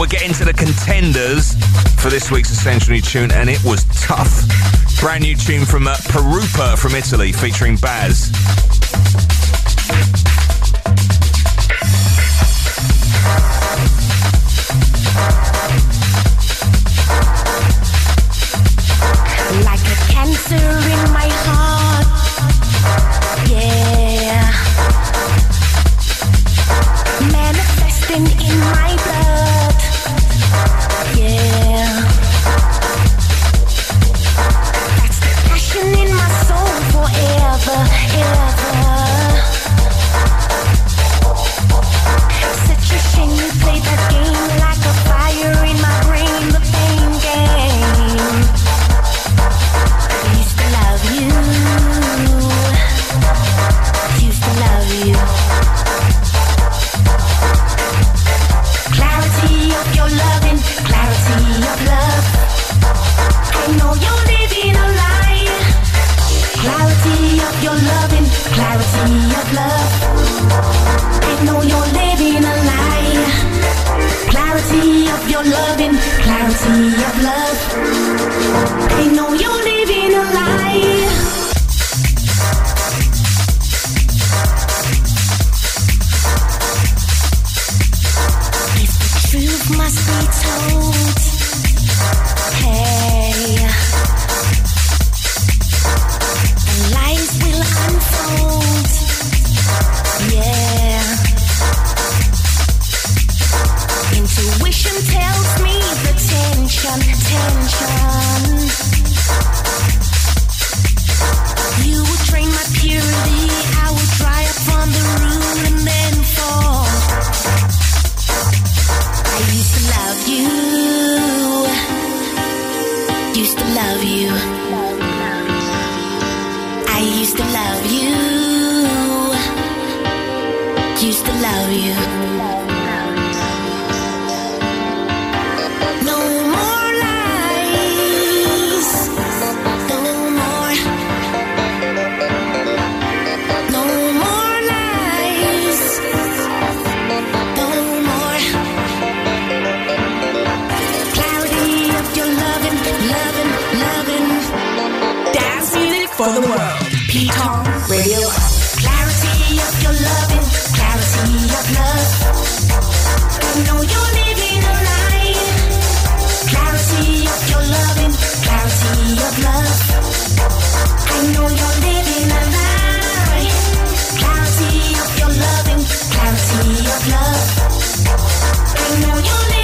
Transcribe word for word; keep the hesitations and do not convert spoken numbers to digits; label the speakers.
Speaker 1: we'll get into the contenders for this week's Essential New Tune, and it was tough. Brand new tune from uh, Perupa from Italy, featuring Baz.
Speaker 2: Like a cancer in my heart, yeah, manifesting in my blood, yeah, that's the passion in my soul forever, ever. Such a shame you play that game like a fire in my brain, the pain game. Used to love you, used to love you. Clarity of your loving, clarity of love. I know you're living a lie. Clarity of your loving, clarity of love. I know you're living a lie. Clarity of your loving, clarity of love. I know you're living a lie. If the truth must be told, hey, the lies will unfold, yeah. Intuition tells me the tension, tension. You will drain my purity, I will dry up on the root and then fall. I used to love you, used to love you. I used to love you, used to love you. No more lies, no more, no more lies, no more. Clarity of your loving, loving, loving. Dance music for the world. P-Tong Radio. Clarity of your loving, clarity of love. I know you're living a lie. Clarity of your loving, clarity of love. I know you're living a lie. Clarity of your loving, clarity of love. I know you're living